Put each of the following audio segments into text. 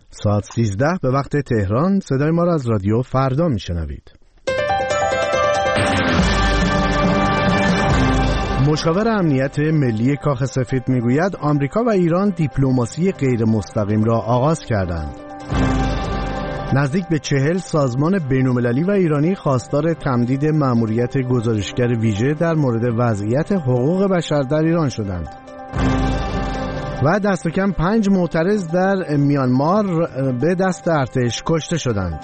ساعت 13 به وقت تهران. صدای ما را از رادیو فردا میشنوید. مشاور امنیت ملی کاخ سفید میگوید آمریکا و ایران دیپلماسی غیر مستقیم را آغاز کردند. نزدیک به 40 سازمان بین‌المللی و ایرانی خواستار تمدید مأموریت گزارشگر ویژه در مورد وضعیت حقوق بشر در ایران شدند. و دست کم 5 معترض در میانمار به دست ارتش کشته شدند.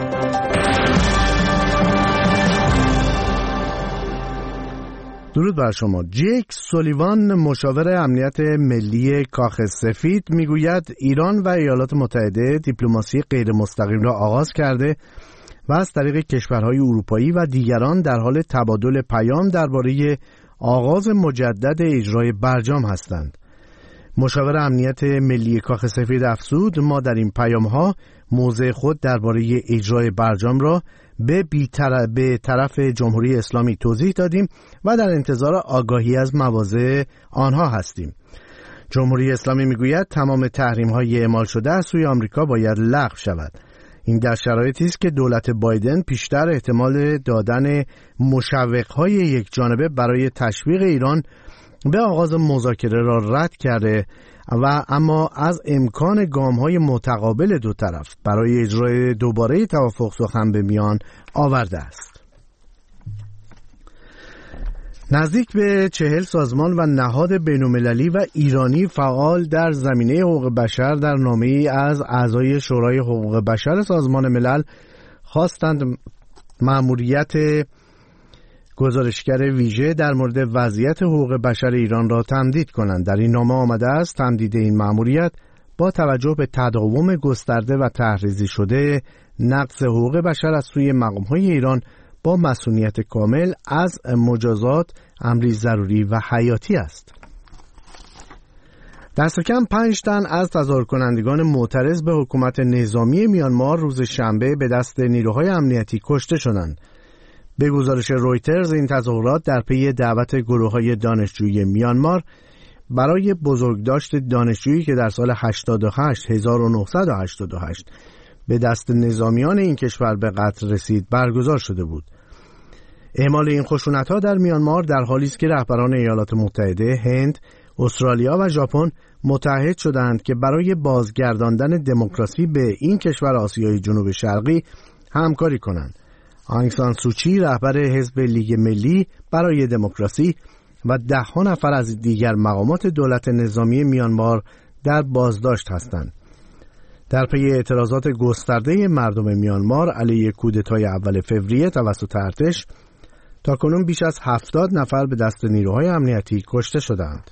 درود بر شما. جیک سولیوان مشاور امنیت ملی کاخ سفید میگوید ایران و ایالات متحده دیپلماسی غیر مستقیم را آغاز کرده و از طریق کشورهای اروپایی و دیگران در حال تبادل پیام درباره آغاز مجدد اجرای برجام هستند. مشاور امنیت ملی کاخ سفید افزود ما در این پیام‌ها موضع خود درباره اجرای برجام را به طرف جمهوری اسلامی توضیح دادیم و در انتظار آگاهی از مواضع آنها هستیم. جمهوری اسلامی میگوید تمام تحریم‌های اعمال شده از سوی آمریکا باید لغو شود. این در شرایطی است که دولت بایدن پیشتر احتمال دادن مشوق‌های یک جانبه برای تشویق ایران به آغاز مذاکره را رد کرده و اما از امکان گام‌های متقابل دو طرف برای اجرای دوباره توافق سخن به میان آورده است. نزدیک به 40 سازمان و نهاد بین‌المللی و ایرانی فعال در زمینه حقوق بشر در نامه‌ای از اعضای شورای حقوق بشر سازمان ملل خواستند مأموریت گزارشگر ویژه در مورد وضعیت حقوق بشر ایران را تمدید کنند. در این نامه آمده است تمدید این مأموریت با توجه به تداوم گسترده و تحریزی شده نقض حقوق بشر از سوی مقام‌های ایران با مسئولیت کامل از مجازات امری ضروری و حیاتی است. دست کم 5 تن از تظاهرکنندگان معترض به حکومت نظامی میانمار روز شنبه به دست نیروهای امنیتی کشته شدند. به گزارش رویترز این تظاهرات در پی دعوت گروه‌های دانشجویی میانمار برای بزرگداشت دانشجویی که در سال 1988 به دست نظامیان این کشور به قتل رسید برگزار شده بود. اعمال این خشونت‌ها در میانمار در حالی است که رهبران ایالات متحده، هند، استرالیا و ژاپن متحد شدند که برای بازگرداندن دموکراسی به این کشور آسیای جنوب شرقی همکاری کنند. آنگ سان سوچی رهبر حزب لیگ ملی برای دموکراسی و 10 نفر از دیگر مقامات دولت نظامی میانمار در بازداشت هستند. در پی اعتراضات گسترده مردم میانمار علیه کودتای اول فوریه توسط ارتش تاکنون بیش از 70 نفر به دست نیروهای امنیتی کشته شدند.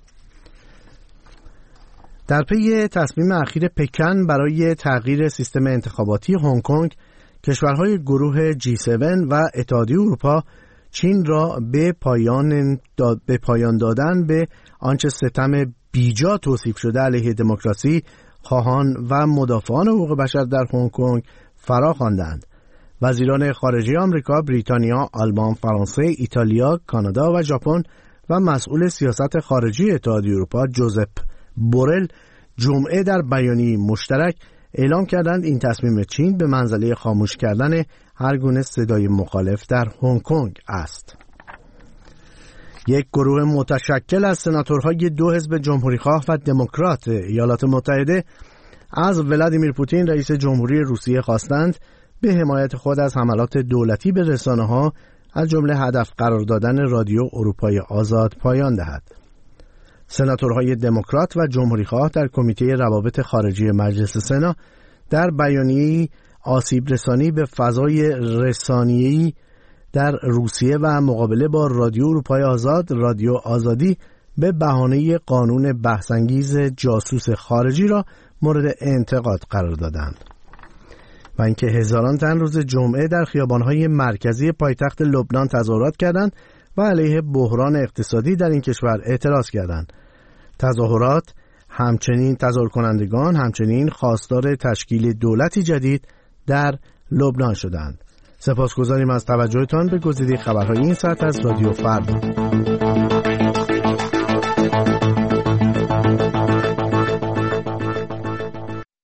در پی تصمیم اخیر پکن برای تغییر سیستم انتخاباتی هنگ کنگ، کشورهای گروه G7 و اتحادیه اروپا چین را به پایان دادن به آنچه ستم بیجا توصیف شده علیه دموکراسی خواهان و مدافعان حقوق بشر در هنگ کنگ فرا خواندند. وزیران خارجه آمریکا، بریتانیا، آلمان، فرانسه، ایتالیا، کانادا و ژاپن و مسئول سیاست خارجی اتحادیه اروپا جوزپ بورل جمعه در بیانیه مشترک اعلام کردند این تصمیم چین به منزله خاموش کردن هر گونه صدای مخالف در هنگ کنگ است. یک گروه متشکل از سناتورهای 2 حزب جمهوری‌خواه و دموکرات ایالات متحده از ولادیمیر پوتین رئیس جمهوری روسیه خواستند به حمایت خود از حملات دولتی به رسانه‌ها از جمله هدف قرار دادن رادیو اروپای آزاد پایان دهد. سناتورهای دموکرات و جمهوری‌خواه در کمیته روابط خارجی مجلس سنا در بیانیه‌ای آسیب رسانی به فضای رسانه‌ای در روسیه و مقابله با رادیو اروپای آزاد، رادیو آزادی به بهانه قانون بحث‌انگیز جاسوس خارجی را مورد انتقاد قرار دادند. و اینکه هزاران تن روز جمعه در خیابان‌های مرکزی پایتخت لبنان تظاهرات کردند و علیه بحران اقتصادی در این کشور اعتراض کردند. تظاهرکنندگان همچنین خواستار تشکیل دولتی جدید در لبنان شدند. سپاسگزاریم از توجهتان به گزیده خبرهای این ساعت از رادیو فردا.